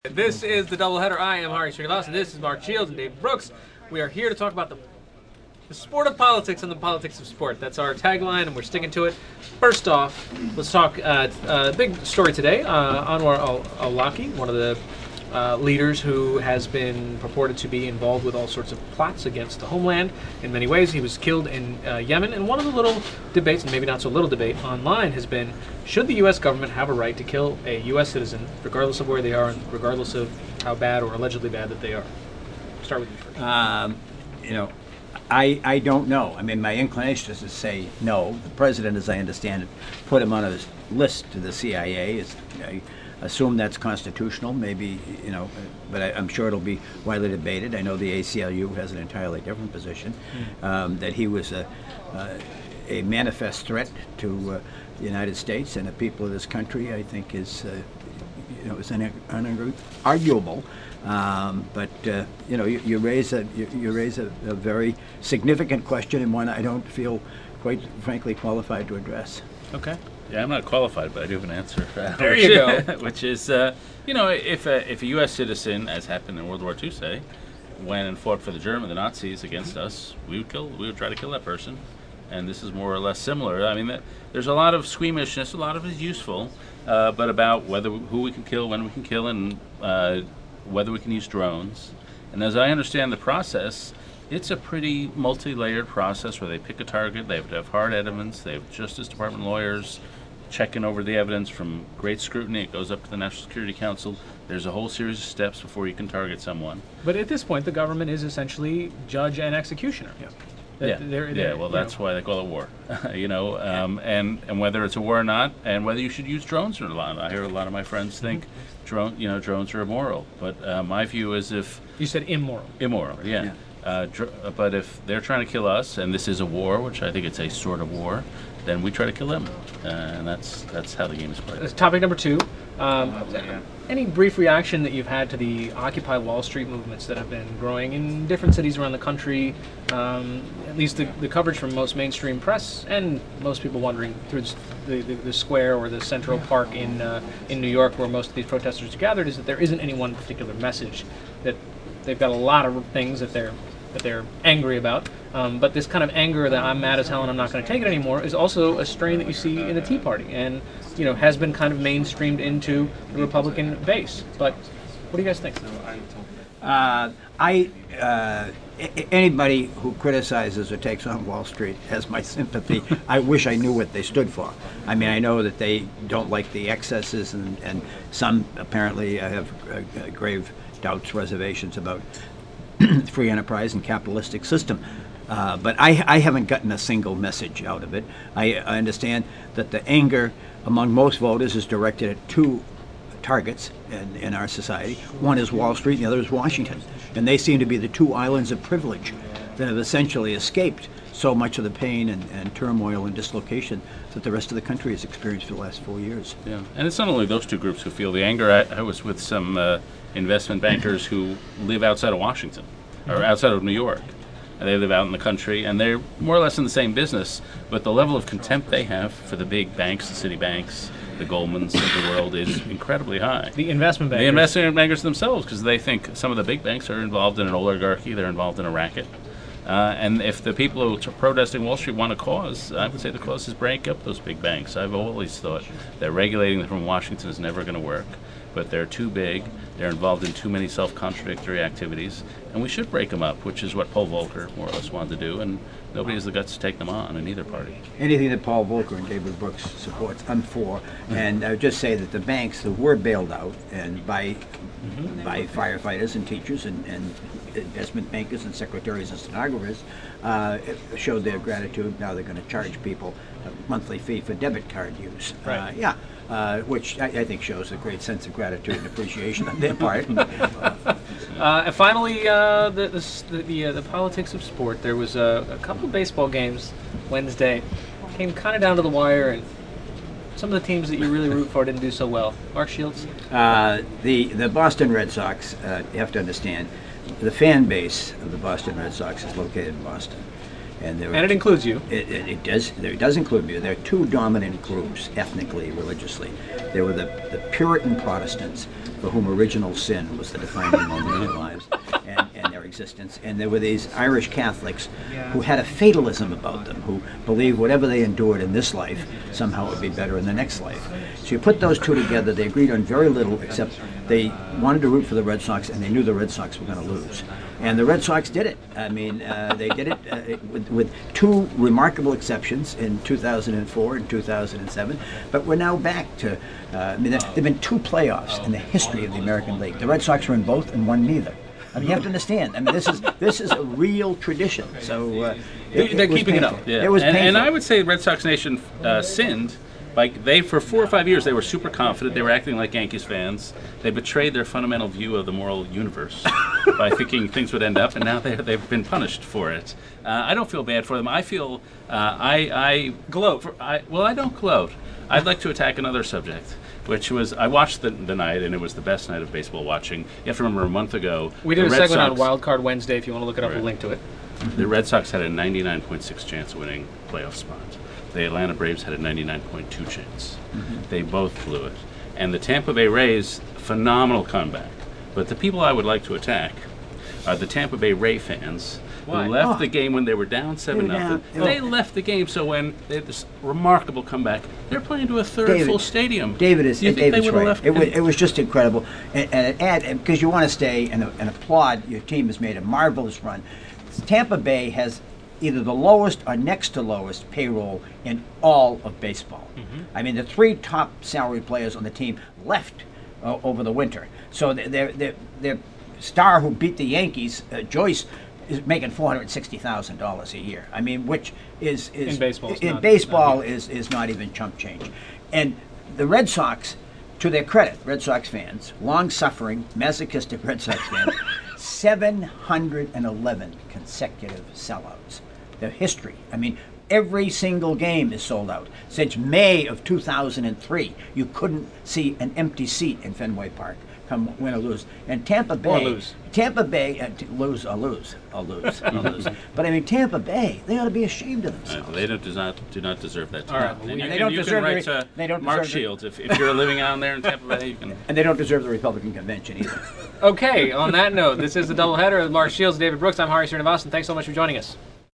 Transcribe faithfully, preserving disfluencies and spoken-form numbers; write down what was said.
This is the doubleheader. I am Hari Srinivasan. This is Mark Shields and Dave Brooks. We are here to talk about the, the sport of politics and the politics of sport. That's our tagline, and we're sticking to it. First off, let's talk uh, uh, big story today. Uh, Anwar al-Awlaki, one of the uh, leaders who has been purported to be involved with all sorts of plots against the homeland in many ways. He was killed in uh, Yemen, and one of the little debates, and maybe not so little debate online, has been, should the U S government have a right to kill a U S citizen, regardless of where they are, and regardless of how bad or allegedly bad that they are? Start with you first. Um, you know, I, I don't know. I mean, my inclination is to say no. The president, as I understand it, put him on his list to the C I A. Is, I assume that's constitutional, maybe, you know, but I, I'm sure it'll be widely debated. I know the A C L U has an entirely different position, mm. um, that he was a, uh, a manifest threat to uh, the United States and the people of this country. I think is, uh, you know, is unarguable. Um, but uh, you know, you, you raise a you, you raise a, a very significant question, and one I don't feel quite frankly qualified to address. Okay. Yeah, I'm not qualified, but I do have an answer. Uh, there which, you go. Which is, uh, you know, if a, if a U S citizen, as happened in World War Two, say, went and fought for the German, the Nazis against us, we would kill, we would try to kill that person, and this is more or less similar. I mean, that, there's a lot of squeamishness, a lot of it is useful, uh, but about whether who we can kill, when we can kill, and uh, whether we can use drones. And as I understand the process, it's a pretty multi-layered process where they pick a target, they have to have hard evidence, they have Justice Department lawyers checking over the evidence from great scrutiny. It goes up to the National Security Council. There's a whole series of steps before you can target someone. But at this point, the government is essentially judge and executioner. Yeah. Yeah, they're, they're, yeah. Well, that's know. why they call it war. you know, um, and and whether it's a war or not, and whether you should use drones or not. I hear a lot of my friends think mm-hmm. drone, you know, drones are immoral. But uh, my view is if you said immoral. Immoral, yeah. yeah. Uh, dr- but if they're trying to kill us, and this is a war, which I think it's a sort of war, then we try to kill them, uh, and that's that's how the game is played. That's topic number two. Um, yeah. Any brief reaction that you've had to the Occupy Wall Street movements that have been growing in different cities around the country? Um, at least the, the coverage from most mainstream press and most people wandering through the, the, the square or the Central Park in uh, in New York, where most of these protesters are gathered, is that there isn't any one particular message. That they've got a lot of things that they're that they're angry about, um, but this kind of anger that I'm mad as hell and I'm not going to take it anymore is also a strain that you see in the Tea Party, and you know has been kind of mainstreamed into the Republican base. But what do you guys think? Uh, I uh, anybody who criticizes or takes on Wall Street has my sympathy. I wish I knew what they stood for. I mean, I know that they don't like the excesses, and, and some apparently have uh, grave doubts, reservations about free enterprise and capitalistic system. Uh, but I, I haven't gotten a single message out of it. I, I understand that the anger among most voters is directed at two targets in, in our society. One is Wall Street and the other is Washington. And they seem to be the two islands of privilege that have essentially escaped so much of the pain and, and turmoil and dislocation that the rest of the country has experienced for the last four years. Yeah, and it's not only those two groups who feel the anger. I, I was with some uh, investment bankers who live outside of Washington, or outside of New York. And they live out in the country, and they're more or less in the same business, but the level of contempt they have for the big banks, the city banks, the Goldmans of the world is incredibly high. The investment bankers. The investment bankers themselves, because they think some of the big banks are involved in an oligarchy, they're involved in a racket. Uh, and if the people who are protesting Wall Street want a cause, I would say the cause is break up those big banks. I've always thought that regulating them from Washington is never going to work, but they're too big, they're involved in too many self-contradictory activities, and we should break them up, which is what Paul Volcker more or less wanted to do, and nobody has the guts to take them on in either party. Anything that Paul Volcker and David Brooks supports, I'm for. Mm-hmm. And I would just say that the banks that were bailed out and by mm-hmm. by firefighters and teachers and, and investment bankers and secretaries and stenographers uh, showed their gratitude. Now they're going to charge people a monthly fee for debit card use. Right. Uh, yeah. Uh, which I, I think shows a great sense of gratitude and appreciation on their part. uh, and finally, uh, the the the, uh, the politics of sport. There was a, a couple of baseball games Wednesday. Came kind of down to the wire, and some of the teams that you really root for didn't do so well. Mark Shields? Uh, the, the Boston Red Sox, uh, you have to understand, the fan base of the Boston Red Sox is located in Boston. And, there were And it includes you. It, it, it does. It does include me. There are two dominant groups, ethnically, religiously. There were the, the Puritan Protestants, for whom original sin was the defining moment in their lives and, and their existence. And there were these Irish Catholics who had a fatalism about them, who believed whatever they endured in this life, somehow it would be better in the next life. So you put those two together, they agreed on very little, except they wanted to root for the Red Sox, and they knew the Red Sox were going to lose. And the Red Sox did it. I mean, uh, they did it uh, with, with two remarkable exceptions in two thousand four and two thousand seven. But we're now back to, uh, I mean, there have been two playoffs in the history of the American League. The Red Sox were in both and won neither. I mean, you have to understand. I mean, this is this is a real tradition. So uh, it, They're it was keeping it painful. up. Yeah. It was and, painful. and I would say Red Sox Nation uh, sinned. Like they, for four or five years, they were super confident. They were acting like Yankees fans. They betrayed their fundamental view of the moral universe by thinking things would end up, and now they, they've been punished for it. Uh, I don't feel bad for them. I feel uh, I, I gloat. For, I, well, I don't gloat. I'd like to attack another subject, which was I watched the, the night, and it was the best night of baseball watching. You have to remember a month ago. We did the a Red segment on Sox- Wild Card Wednesday. If you want to look it up, Right. we'll link to it. The Red Sox had a ninety-nine point six chance of winning playoff spot. The Atlanta Braves had a ninety-nine point two chance. Mm-hmm. They both blew it. And the Tampa Bay Rays, phenomenal comeback. But the people I would like to attack are the Tampa Bay Ray fans Why? who left Oh. the game when they were down seven They were nothing. down. They left the game so when they had this remarkable comeback, they're playing to a third David, full stadium. David is Do you think David's they would have right. left? It was, it was just incredible, and, and add because you want to stay and, and applaud your team has made a marvelous run. Tampa Bay has either the lowest or next to lowest payroll in all of baseball. Mm-hmm. I mean, the three top salary players on the team left uh, over the winter, so their their their star who beat the Yankees, uh, Joyce, is making four hundred sixty thousand dollars a year. I mean, which is, is In baseball, it's in not- baseball not is is not even chump change. And the Red Sox, to their credit, Red Sox fans, long-suffering, masochistic Red Sox fans, seven hundred eleven consecutive sellouts. Their history. I mean, every single game is sold out. Since May of two thousand three, you couldn't see an empty seat in Fenway Park, come win or lose. And Tampa Bay, lose. Tampa Bay, uh, t- lose or lose, or lose, or lose. But I mean, Tampa Bay, they ought to be ashamed of Uh, themselves. they don't, does not, do not deserve that. All right, title. well, And we- you They can, don't you can deserve the write re- to they don't Mark deserve the- Shields. If, if you're living out there in Tampa Bay, you can. And they don't deserve the Republican convention either. Okay, on that note, this is the doubleheader with Mark Shields, David Brooks. I'm Hari Srinivasan. Thanks so much for joining us.